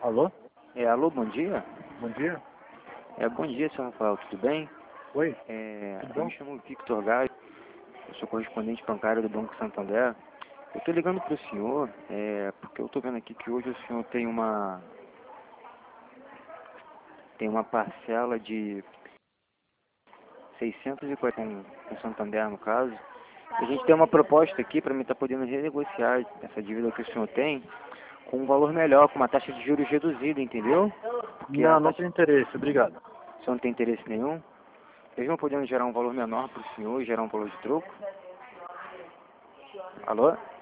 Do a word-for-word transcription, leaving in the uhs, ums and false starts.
Alô? É, alô, bom dia? Bom dia. É, bom dia, senhor Rafael, tudo bem? Oi, É, tudo eu bom? me chamo Victor Gás, eu sou correspondente bancário do Banco Santander. Eu estou ligando para o senhor, é, porque eu estou vendo aqui que hoje o senhor tem uma, tem uma parcela de seiscentos e quarenta com com o Santander, no caso. E a gente tem uma proposta aqui para mim estar podendo renegociar essa dívida que o senhor tem com um valor melhor, com uma taxa de juros reduzida, entendeu? Porque a Não, não taxa, tenho interesse, obrigado. o senhor não tem interesse nenhum. Mesmo podendo gerar um valor menor para o senhor e gerar um valor de troco? Alô?